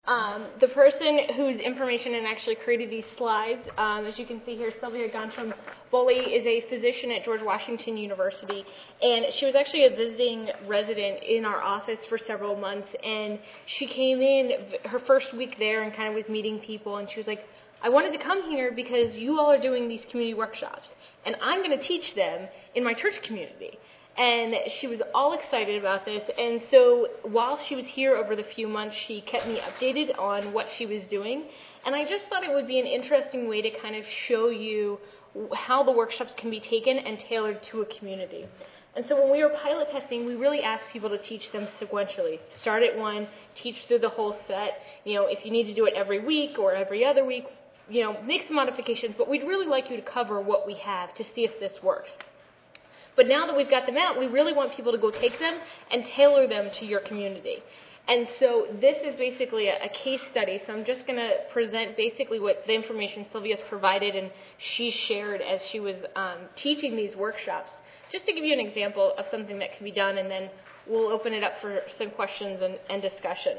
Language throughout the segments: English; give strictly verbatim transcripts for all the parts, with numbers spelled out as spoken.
Um, the person whose information and actually created these slides, um, as you can see here, Sylvia Gontram-Boley is a physician at George Washington University, and she was actually a visiting resident in our office for several months, and she came in her first week there and kind of was meeting people, and she was like, I wanted to come here because you all are doing these community workshops, and I'm going to teach them in my church community. And she was all excited about this, and so while she was here over the few months, she kept me updated on what she was doing, and I just thought it would be an interesting way to kind of show you how the workshops can be taken and tailored to a community. And so when we were pilot testing, we really asked people to teach them sequentially. Start at one, teach through the whole set. You know, if you need to do it every week or every other week, you know, make some modifications, but we'd really like you to cover what we have to see if this works. But now that we've got them out, we really want people to go take them and tailor them to your community. And so this is basically a, a case study. So I'm just going to present basically what the information Sylvia's provided and she shared as she was um, teaching these workshops, just to give you an example of something that can be done, and then we'll open it up for some questions and, and discussion.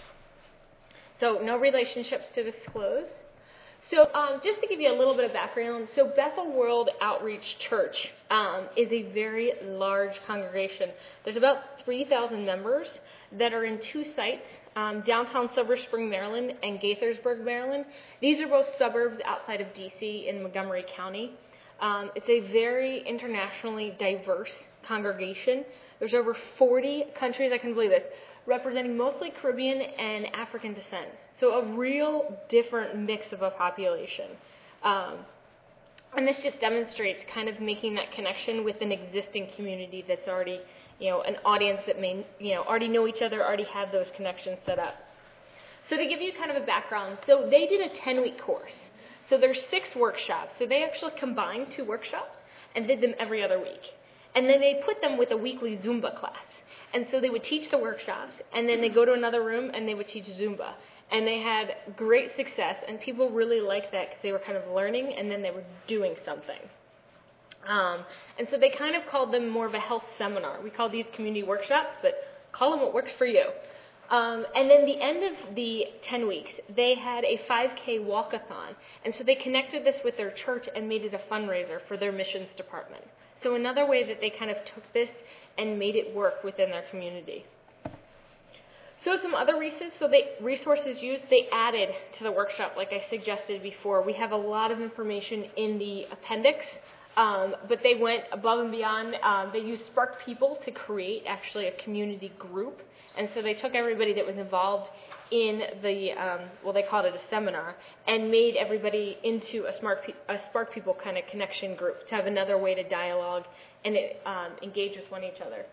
So no relationships to disclose. So um, just to give you a little bit of background, so Bethel World Outreach Church um, is a very large congregation. There's about three thousand members that are in two sites, um, downtown Silver Spring, Maryland, and Gaithersburg, Maryland. These are both suburbs outside of D C in Montgomery County. Um, it's a very internationally diverse congregation. There's over forty countries, I can believe this, representing mostly Caribbean and African descent. So a real different mix of a population. Um, and this just demonstrates kind of making that connection with an existing community that's already, you know, an audience that may, you know, already know each other, already have those connections set up. So to give you kind of a background, so they did a ten-week course. So there's six workshops. So they actually combined two workshops and did them every other week. And then they put them with a weekly Zumba class. And so they would teach the workshops, and then they go to another room and they would teach Zumba. And they had great success, and people really liked that because they were kind of learning and then they were doing something. Um, and so they kind of called them more of a health seminar. We call these community workshops, but call them what works for you. Um, and then the end of the ten weeks, they had a five K walkathon. And so they connected this with their church and made it a fundraiser for their missions department. So another way that they kind of took this and made it work within their community. So some other resources, so they, resources used, they added to the workshop, like I suggested before. We have a lot of information in the appendix, um, but they went above and beyond. Um, they used Spark People to create actually a community group. And so they took everybody that was involved in the, um, well, they called it a seminar, and made everybody into a Spark, a Spark People kind of connection group to have another way to dialogue and um, engage with one each other.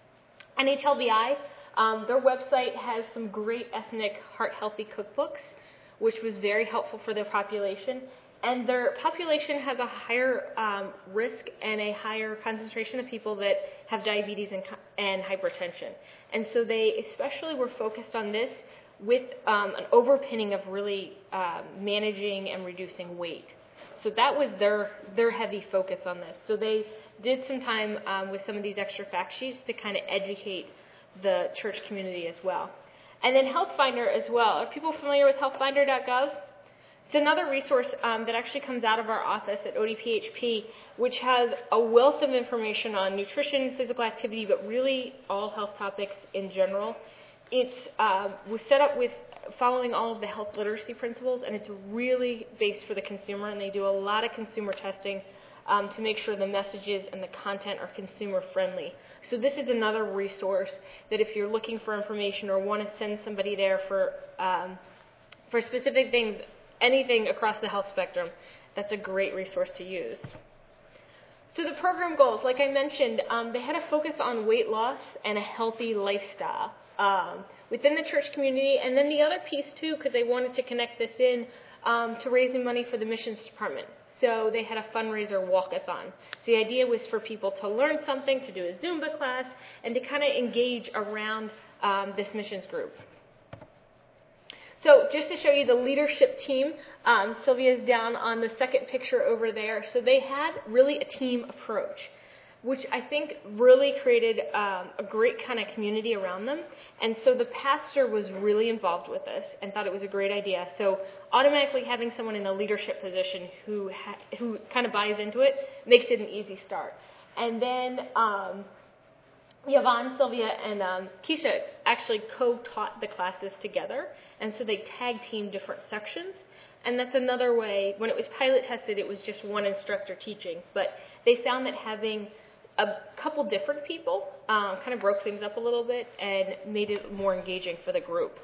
N H L B I, um, their website has some great ethnic heart healthy cookbooks, which was very helpful for their population. And their population has a higher um, risk and a higher concentration of people that have diabetes and, and hypertension. And so they especially were focused on this with um, an overpinning of really uh, managing and reducing weight. So that was their their heavy focus on this. So they did some time um, with some of these extra fact sheets to kind of educate the church community as well. And then HealthFinder as well. Are people familiar with health finder dot gov? It's another resource um, that actually comes out of our office at O D P H P, which has a wealth of information on nutrition, physical activity, but really all health topics in general. It's uh, was set up with following all of the health literacy principles, and it's really based for the consumer, and they do a lot of consumer testing um, to make sure the messages and the content are consumer friendly. So this is another resource that if you're looking for information or want to send somebody there for um, for specific things, anything across the health spectrum, that's a great resource to use. So the program goals, like I mentioned, um, they had a focus on weight loss and a healthy lifestyle um, within the church community. And then the other piece, too, because they wanted to connect this in um, to raising money for the missions department. So they had a fundraiser walkathon. So the idea was for people to learn something, to do a Zumba class, and to kind of engage around um, this missions group. So just to show you the leadership team, um, Sylvia's down on the second picture over there. So they had really a team approach. which I think really created um, a great kind of community around them. And so the pastor was really involved with this and thought it was a great idea. So automatically having someone in a leadership position who ha- who kind of buys into it makes it an easy start. And then um, Yvonne, Sylvia, and um, Keisha actually co-taught the classes together, and so they tag-teamed different sections. And that's another way. When it was pilot tested, it was just one instructor teaching, but they found that having a couple different people um, kind of broke things up a little bit and made it more engaging for the group.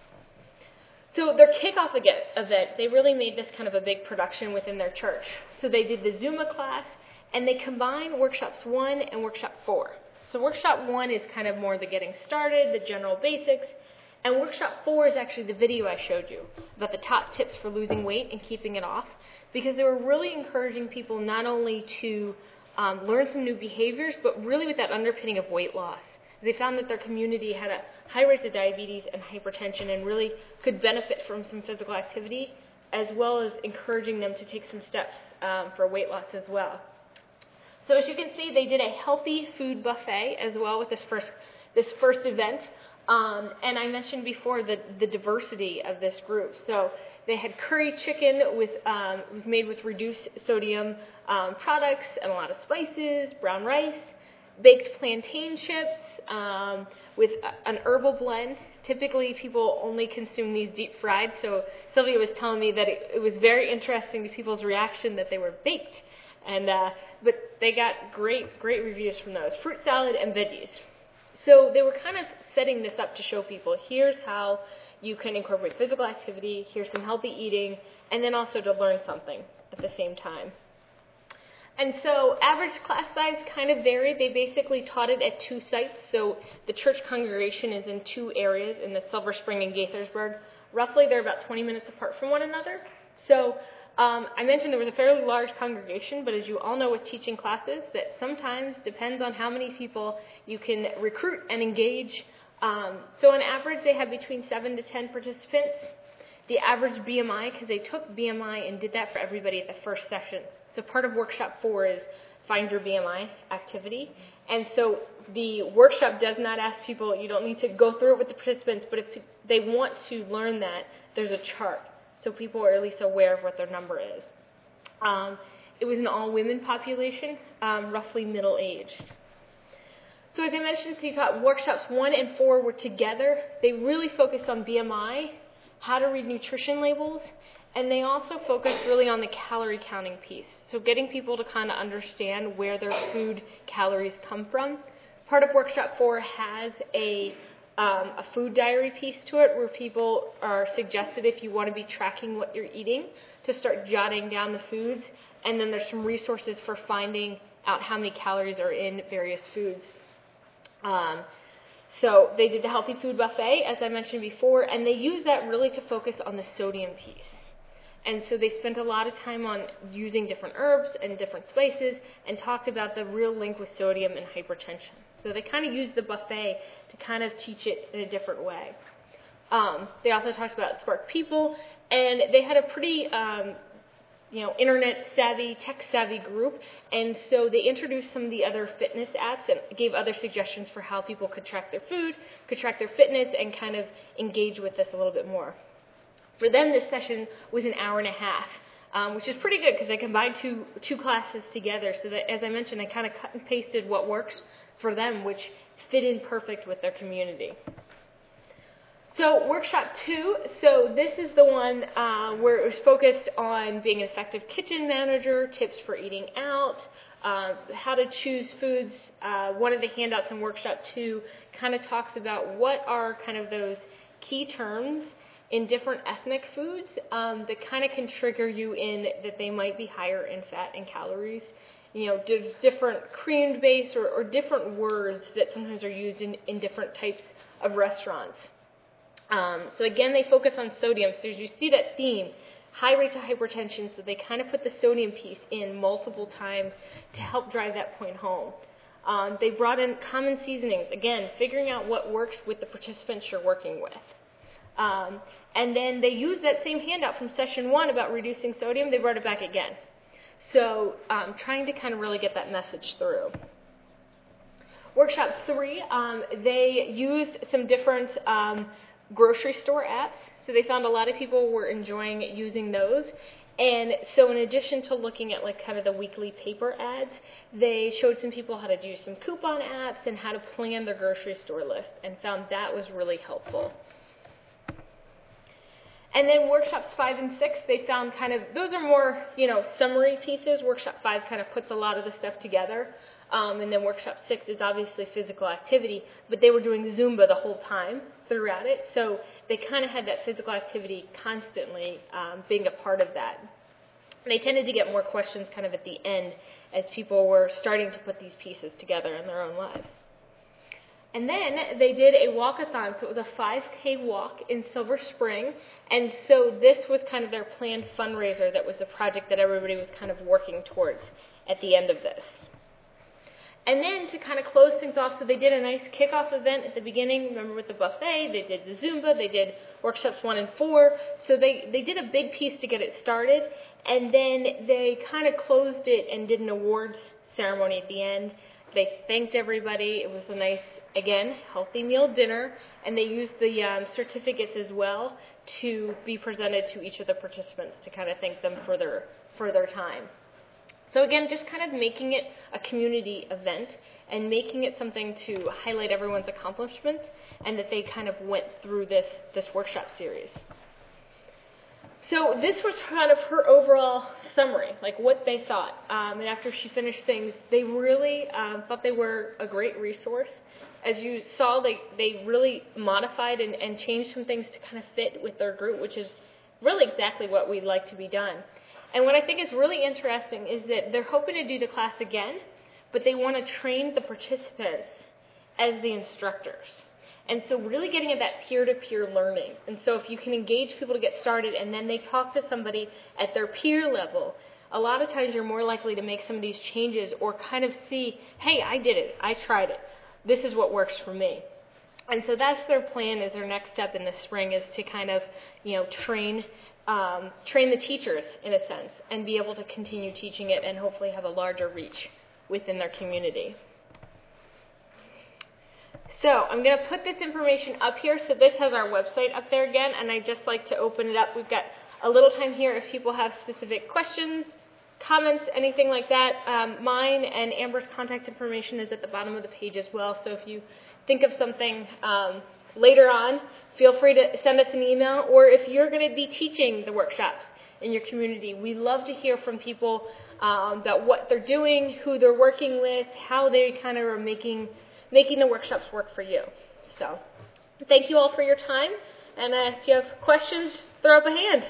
So their kickoff event, they really made this kind of a big production within their church. So they did the Zuma class, and they combined workshops one and workshop four. So workshop one is kind of more the getting started, the general basics, and workshop four is actually the video I showed you about the top tips for losing weight and keeping it off, because they were really encouraging people not only to um, learn some new behaviors, but really with that underpinning of weight loss. They found that their community had a high rate of diabetes and hypertension and really could benefit from some physical activity, as well as encouraging them to take some steps um, for weight loss as well. So as you can see, they did a healthy food buffet as well with this first this first event. Um, and I mentioned before the, the diversity of this group. So they had curry chicken with um, it was made with reduced sodium um, products and a lot of spices, brown rice, baked plantain chips um, with a, an herbal blend. Typically, people only consume these deep fried. So Sylvia was telling me that it, it was very interesting to people's reaction that they were baked. And uh, but they got great, great reviews from those. Fruit salad and veggies. So they were kind of setting this up to show people, here's how you can incorporate physical activity, here's some healthy eating, and then also to learn something at the same time. And so average class size kind of varied. They basically taught it at two sites. So the church congregation is in two areas, in the Silver Spring and Gaithersburg. Roughly, they're about twenty minutes apart from one another. So Um, I mentioned there was a fairly large congregation, but as you all know with teaching classes, that sometimes depends on how many people you can recruit and engage. Um, so on average, they had between seven to ten participants. The average B M I, because they took B M I and did that for everybody at the first session. So part of workshop four is find your B M I activity. And so the workshop does not ask people, you don't need to go through it with the participants, but if they want to learn that, there's a chart. So people are at least aware of what their number is. Um, it was an all-women population, um, roughly middle-aged. So as I mentioned, so you taught workshops one and four were together. They really focused on B M I, how to read nutrition labels, and they also focused really on the calorie counting piece. So getting people to kind of understand where their food calories come from. Part of workshop four has a Um, a food diary piece to it where people are suggested, if you want to be tracking what you're eating, to start jotting down the foods. And then there's some resources for finding out how many calories are in various foods. Um, so they did the healthy food buffet, as I mentioned before, and they used that really to focus on the sodium piece. And so they spent a lot of time on using different herbs and different spices and talked about the real link with sodium and hypertension. So they kind of used the buffet to kind of teach it in a different way. Um, they also talked about Spark People, and they had a pretty, um, you know, internet-savvy, tech-savvy group, and so they introduced some of the other fitness apps and gave other suggestions for how people could track their food, could track their fitness, and kind of engage with this a little bit more. For them, this session was an hour and a half, um, which is pretty good because they combined two two classes together. So that, as I mentioned, they kind of cut and pasted what works for them, which fit in perfect with their community. So workshop two, so this is the one uh, where it was focused on being an effective kitchen manager, tips for eating out, uh, how to choose foods. Uh, one of the handouts in workshop two kind of talks about what are kind of those key terms in different ethnic foods um, that kind of can trigger you in that they might be higher in fat and calories. You know, there's different creamed base or, or different words that sometimes are used in, in different types of restaurants. Um, so again, they focus on sodium. So as you see that theme, high rates of hypertension, so they kind of put the sodium piece in multiple times to help drive that point home. Um, they brought in common seasonings, again, figuring out what works with the participants you're working with. Um, and then they used that same handout from session one about reducing sodium. They brought it back again. So um, trying to kind of really get that message through. Workshop three, um, they used some different um, grocery store apps. So they found a lot of people were enjoying using those. And so in addition to looking at like kind of the weekly paper ads, they showed some people how to do some coupon apps and how to plan their grocery store list, and found that was really helpful. And then workshops five and six, they found kind of, those are more, you know, summary pieces. Workshop five kind of puts a lot of the stuff together. Um, and then workshop six is obviously physical activity, but they were doing Zumba the whole time throughout it. So they kind of had that physical activity constantly um, being a part of that. And they tended to get more questions kind of at the end as people were starting to put these pieces together in their own lives. And then they did a walkathon, so it was a five K walk in Silver Spring, and so this was kind of their planned fundraiser that was a project that everybody was kind of working towards at the end of this. And then to kind of close things off, so they did a nice kickoff event at the beginning, remember with the buffet, they did the Zumba, they did workshops one and four, so they, they did a big piece to get it started, and then they kind of closed it and did an awards ceremony at the end. They thanked everybody, it was a nice, again, healthy meal dinner, and they used the um, certificates as well to be presented to each of the participants to kind of thank them for their, for their time. So again, just kind of making it a community event and making it something to highlight everyone's accomplishments and that they kind of went through this, this workshop series. So this was kind of her overall summary, like what they thought. Um, and after she finished things, they really um, thought they were a great resource. As you saw, they, they really modified and, and changed some things to kind of fit with their group, which is really exactly what we'd like to be done. And what I think is really interesting is that they're hoping to do the class again, but they want to train the participants as the instructors. And so really getting at that peer-to-peer learning. And so if you can engage people to get started and then they talk to somebody at their peer level, a lot of times you're more likely to make some of these changes or kind of see, hey, I did it, I tried it. This is what works for me. And so that's their plan, is their next step in the spring is to kind of, you know, train um, train the teachers in a sense and be able to continue teaching it and hopefully have a larger reach within their community. So I'm going to put this information up here. So this has our website up there again, and I'd just like to open it up. We've got a little time here if people have specific questions, comments, anything like that. Um, mine and Amber's contact information is at the bottom of the page as well. So if you think of something um, later on, feel free to send us an email. Or if you're going to be teaching the workshops in your community, we love to hear from people um, about what they're doing, who they're working with, how they kind of are making making the workshops work for you. So thank you all for your time. And uh, if you have questions, throw up a hand.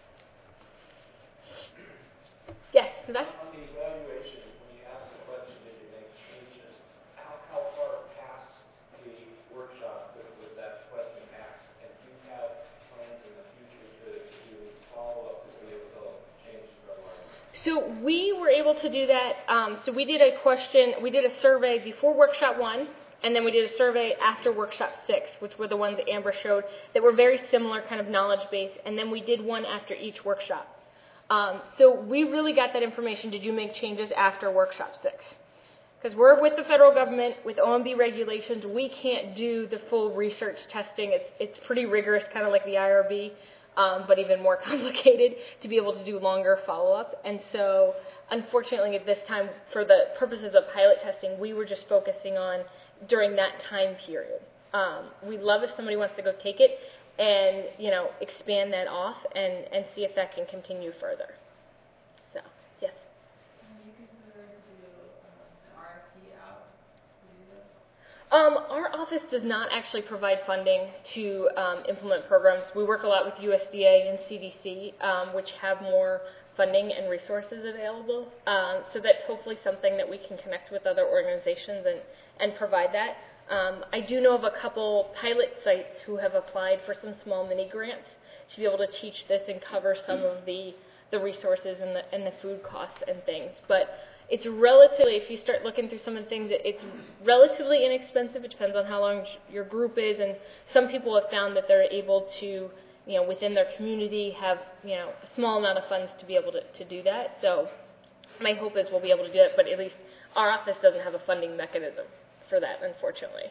Yes, Sylvester? On the evaluation, when you ask the question, did you make changes, how, how far past the workshop was, was that question asked? And do you have plans in the future to, to do follow-up to be able to change our life? So we were able to do that. Um, so we did a question, we did a survey before workshop one, and then we did a survey after workshop six, which were the ones that Amber showed that were very similar kind of knowledge base, and then we did one after each workshop. Um, so we really got that information. Did you make changes after workshop six? Because we're with the federal government, with O M B regulations, we can't do the full research testing. It's, it's pretty rigorous, kind of like the I R B. Um, but even more complicated to be able to do longer follow-up. And so, unfortunately, at this time, for the purposes of pilot testing, we were just focusing on during that time period. Um, we'd love if somebody wants to go take it and, you know, expand that off and, and see if that can continue further. So, yes? Have you considered to do um, an R F P out to do this? Um, our office does not actually provide funding to um, implement programs. We work a lot with U S D A and C D C, um, which have more funding and resources available. Um, so that's hopefully something that we can connect with other organizations and, and provide that. Um, I do know of a couple pilot sites who have applied for some small mini grants to be able to teach this and cover some of the, the resources and the, and the food costs and things. But it's relatively, if you start looking through some of the things, it's relatively inexpensive. It depends on how long your group is, and some people have found that they're able to, you know, within their community have, you know, a small amount of funds to be able to, to do that. So my hope is we'll be able to do it, but at least our office doesn't have a funding mechanism for that, unfortunately.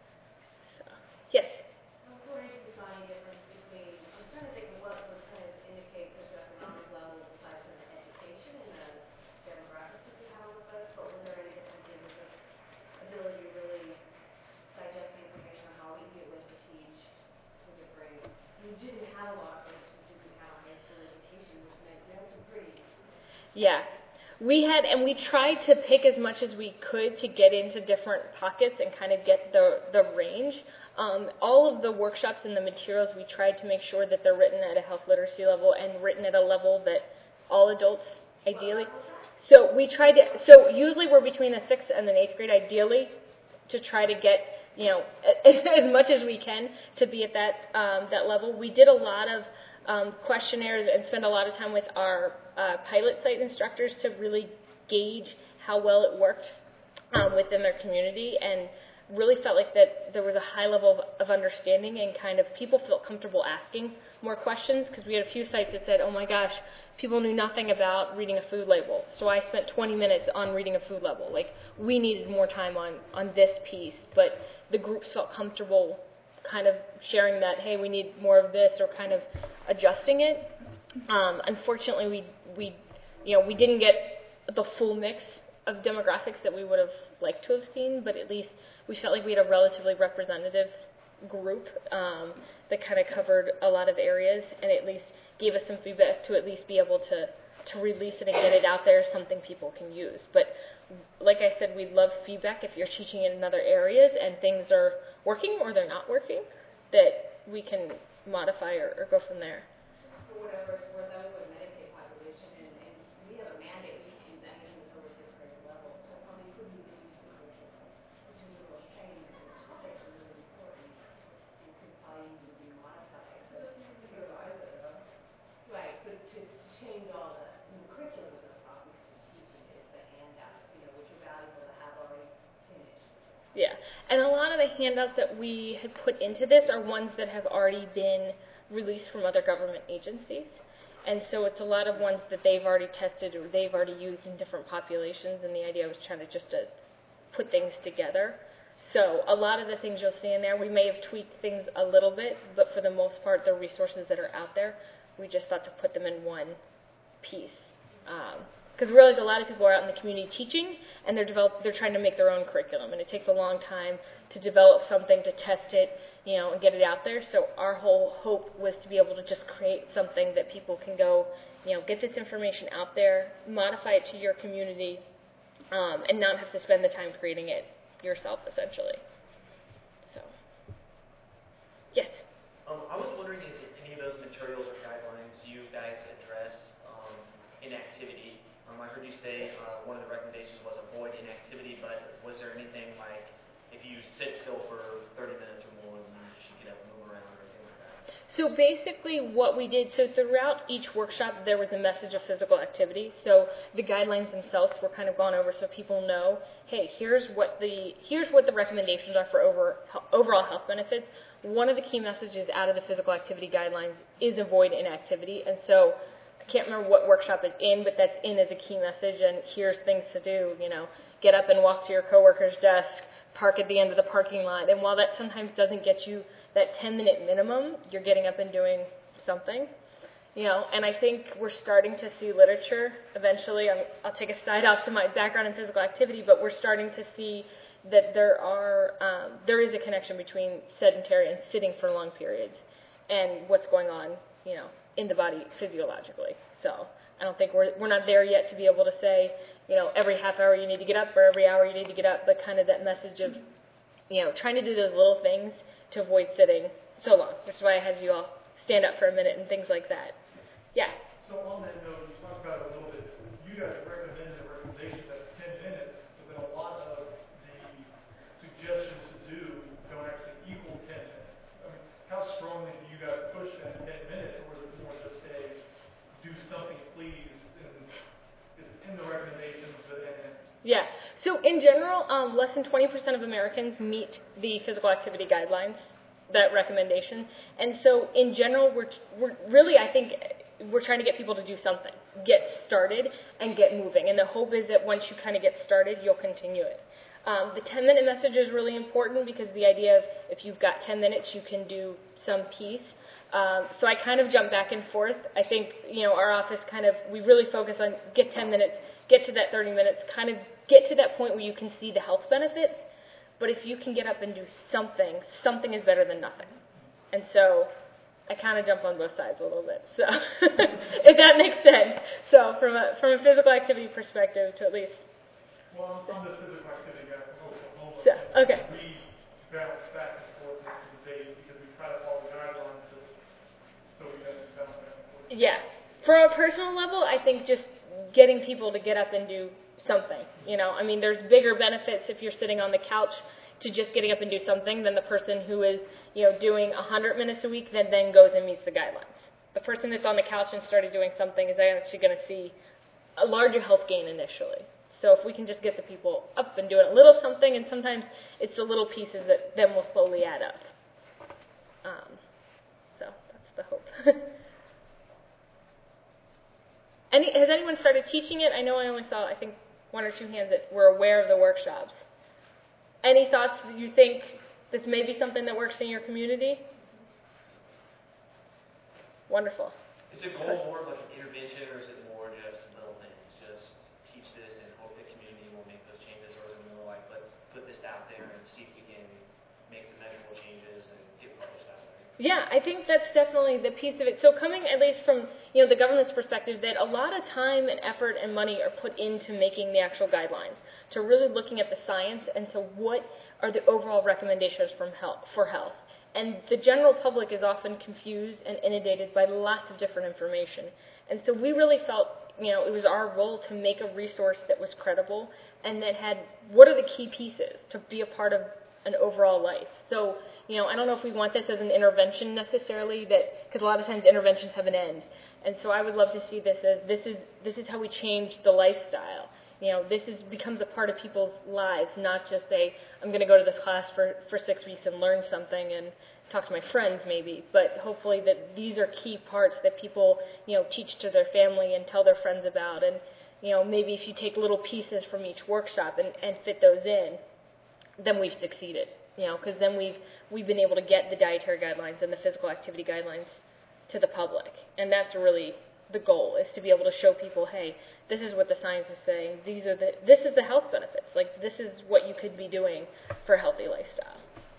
So, yes? I'm wondering if you saw any difference between, I'm trying to think of what would kind of indicate socioeconomic level besides from the education and the demographics that you have with us, but was there any difference in the ability to really digest the information on how easy it was to teach to different, you didn't have a lot of folks who didn't have high school education, which meant you had some pretty. Yeah. We had, and we tried to pick as much as we could to get into different pockets and kind of get the, the range. Um, all of the workshops and the materials, we tried to make sure that they're written at a health literacy level and written at a level that all adults, ideally. So we tried to, so usually we're between the sixth and the eighth grade, ideally, to try to get, you know, as much as we can to be at that, um, that level. We did a lot of um, questionnaires and spent a lot of time with our uh, pilot site instructors to really gauge how well it worked um, within their community, and really felt like that there was a high level of, of understanding and kind of people felt comfortable asking more questions, because we had a few sites that said, oh my gosh, people knew nothing about reading a food label, so I spent twenty minutes on reading a food label. Like, we needed more time on, on this piece, but the groups felt comfortable kind of sharing that, hey, we need more of this, or kind of adjusting it. Um, unfortunately, we, we, you know, we didn't get the full mix of demographics that we would have liked to have seen, but at least we felt like we had a relatively representative group um, that kind of covered a lot of areas, and at least gave us some feedback to at least be able to, to release it and get it out there, something people can use. But like I said, we'd love feedback if you're teaching in other areas and things are working or they're not working, that we can modify or, or go from there. For whatever it's worth, I was with a Medicaid population, and, and we have a mandate we can use anything that's over sixth grade level, so probably couldn't even use the curriculum, which is a little shame because the topics are really important and could probably even be modified. But to revise it, huh? Right, but to change all the, I mean, the curriculum is no problem because it's teaching it, it's the handouts, you know, which are valuable to have already finished. Yeah, and a lot of the handouts that we had put into this are ones that have already been released from other government agencies. And so it's a lot of ones that they've already tested or they've already used in different populations, and the idea was trying to just to put things together. So a lot of the things you'll see in there, we may have tweaked things a little bit, but for the most part, the resources that are out there, we just thought to put them in one piece. Because um, we realize a lot of people are out in the community teaching, and they're develop, they're trying to make their own curriculum, and it takes a long time to develop something, to test it, you know, and get it out there. So our whole hope was to be able to just create something that people can go, you know, get this information out there, modify it to your community, um, and not have to spend the time creating it yourself, essentially. So, yes? Um, I was wondering if any of those materials or guidelines you guys address um, inactivity. Um, I heard you say uh, one of the recommendations was avoid inactivity, but was there anything like if you sit still for thirty minutes or more, then you should get up and move around or anything like that? So basically what we did, so throughout each workshop there was a message of physical activity. So the guidelines themselves were kind of gone over so people know, hey, here's what the here's what the recommendations are for over, overall health benefits. One of the key messages out of the physical activity guidelines is avoid inactivity. And so I can't remember what workshop it's in, but that's in as a key message, and here's things to do, you know, get up and walk to your coworker's desk, park at the end of the parking lot. And while that sometimes doesn't get you that ten-minute minimum, you're getting up and doing something, you know. And I think we're starting to see literature eventually. I'm, I'll take a side off to my background in physical activity, but we're starting to see that there are um, there is a connection between sedentary and sitting for long periods and what's going on, you know, in the body physiologically. So I don't think we're we're not there yet to be able to say, you know, every half hour you need to get up or every hour you need to get up, but kind of that message of, you know, trying to do those little things to avoid sitting so long. That's why I had you all stand up for a minute and things like that. Yeah? So on that note, you talked about it a little bit. You guys recommended a recommendation that's ten minutes, but then a lot of the suggestions to do don't actually equal ten minutes. I mean, how strongly do you guys push that ten minutes, or is it more just say, do something please, and it's in the recommendations, but then... Yeah. So in general, um, less than twenty percent of Americans meet the physical activity guidelines, that recommendation. And so in general, we're, we're really, I think, we're trying to get people to do something, get started and get moving. And the hope is that once you kind of get started, you'll continue it. Um, the ten-minute message is really important because the idea of if you've got ten minutes, you can do some piece. Um, so I kind of jump back and forth. I think, you know, our office kind of, we really focus on get ten minutes, get to that thirty minutes, kind of get to that point where you can see the health benefits. But if you can get up and do something, something is better than nothing. And so I kind of jump on both sides a little bit, so if that makes sense. So from a from a physical activity perspective, to at least. Well, I'm from the physical activity guy from Oklahoma. So, okay. We bounce back and forth into the debate because we try to follow guidelines to, so we don't bounce back and forth. Yeah. From a personal level, I think just getting people to get up and do something. You know, I mean, there's bigger benefits if you're sitting on the couch to just getting up and do something than the person who is, you know, doing one hundred minutes a week that then goes and meets the guidelines. The person that's on the couch and started doing something is actually going to see a larger health gain initially. So if we can just get the people up and doing a little something, and sometimes it's the little pieces that then will slowly add up. Um, so that's the hope. Any, has anyone started teaching it? I know I only saw, I think, one or two hands that were aware of the workshops. Any thoughts that you think this may be something that works in your community? Wonderful. Is the goal more of like an intervention, or is it more just little things? Just teach this and hope the community will make those changes, or is it more like, let's put this out there and see if we can make some measurable changes and get published out there? Yeah, I think that's definitely the piece of it. So coming at least from, you know, the government's perspective, that a lot of time and effort and money are put into making the actual guidelines, to really looking at the science and to what are the overall recommendations from health, for health. And the general public is often confused and inundated by lots of different information. And so we really felt, you know, it was our role to make a resource that was credible and that had, what are the key pieces to be a part of an overall life. So, you know, I don't know if we want this as an intervention necessarily, that because a lot of times interventions have an end. And so I would love to see this as this is this is how we change the lifestyle. You know, this is becomes a part of people's lives, not just a, I'm going to go to this class for, for six weeks and learn something and talk to my friends maybe, but hopefully that these are key parts that people, you know, teach to their family and tell their friends about. And, you know, maybe if you take little pieces from each workshop and, and fit those in, then we've succeeded, you know, because then we've, we've been able to get the dietary guidelines and the physical activity guidelines to the public. And that's really the goal, is to be able to show people, hey, this is what the science is saying. These are the, this is the health benefits. Like, this is what you could be doing for a healthy lifestyle.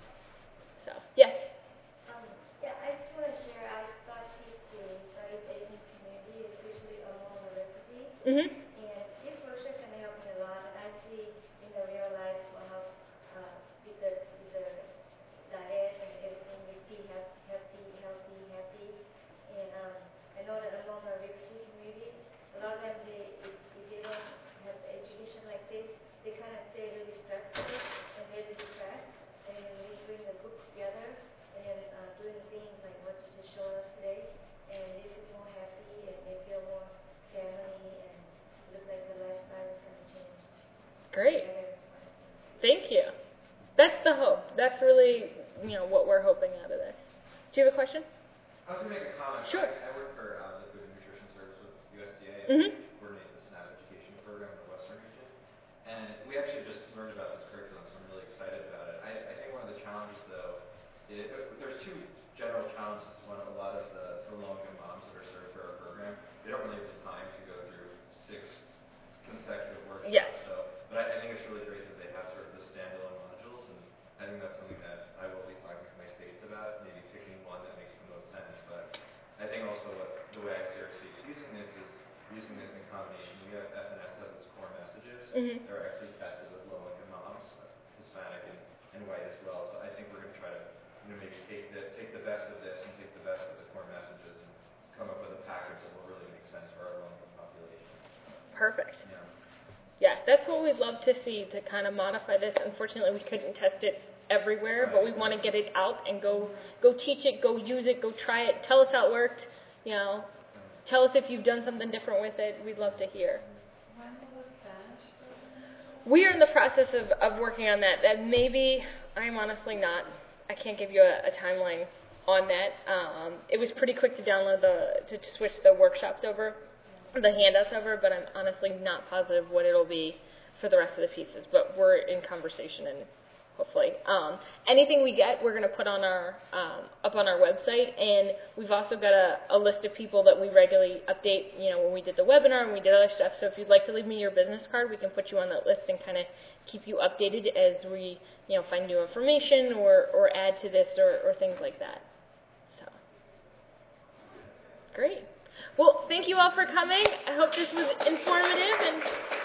So, yes? Um, yeah, I just want to share, I started the Southeast Asian community, especially among the refugees. Mm-hmm. And this workshop can help me a lot. And I see in the real life how, uh, with the, with the diet and everything, we be healthy, healthy, happy. And um, I know that among the refugee community, a lot of them, they, if, if they don't have education like this, they kind of stay really stressful and really depressed. And then we bring the group together and then uh, doing things like what you just showed us today, and they feel more happy and they feel more family, and it looks like the lifestyle is going to change. Great. Thank you. That's the hope. That's really, you know, what we're hoping out of this. Do you have a question? I was going to make a comment. Sure. I, I work for uh, the Food and Nutrition Service with U S D A and Mm-hmm. coordinate the SNAP education program in the Western region. And we actually just learned about this curriculum, so I'm really excited about it. I, I think one of the challenges, though, is, uh, there's two general challenges. One, a lot of the, the low-income moms that are served through our program, they don't really have the time to go through six consecutive workshops. Yes. So, but I, I think it's really great that they have sort of the standalone modules, and I think that's something that I will be talking to my states about, maybe picking one that makes the most sense. But I think also what, the way I see our states using this is using this in combination. We have F N S has its core messages. Mm-hmm. They're actually tested with low-income moms, Hispanic and, and white as well. So I think we're going to try to, you know, maybe take the take the best of this and take the best of the core messages and come up with a package that will really make sense for our low-income population. Perfect. Yeah. Yeah, that's what we'd love to see, to kind of modify this. Unfortunately, we couldn't test it everywhere, but we want to get it out and go go teach it, go use it, go try it. Tell us how it worked. You know, tell us if you've done something different with it. We'd love to hear. When will the Spanish program? We are in the process of, of working on that. That maybe, I'm honestly not, I can't give you a, a timeline on that. Um, it was pretty quick to download the, to, to switch the workshops over, the handouts over, but I'm honestly not positive what it'll be for the rest of the pieces. But we're in conversation, and hopefully, um, anything we get, we're going to put on our um, up on our website. And we've also got a, a list of people that we regularly update. You know, when we did the webinar and we did other stuff. So if you'd like to leave me your business card, we can put you on that list and kind of keep you updated as we, you know, find new information or or add to this or, or things like that. So, great. Well, thank you all for coming. I hope this was informative and.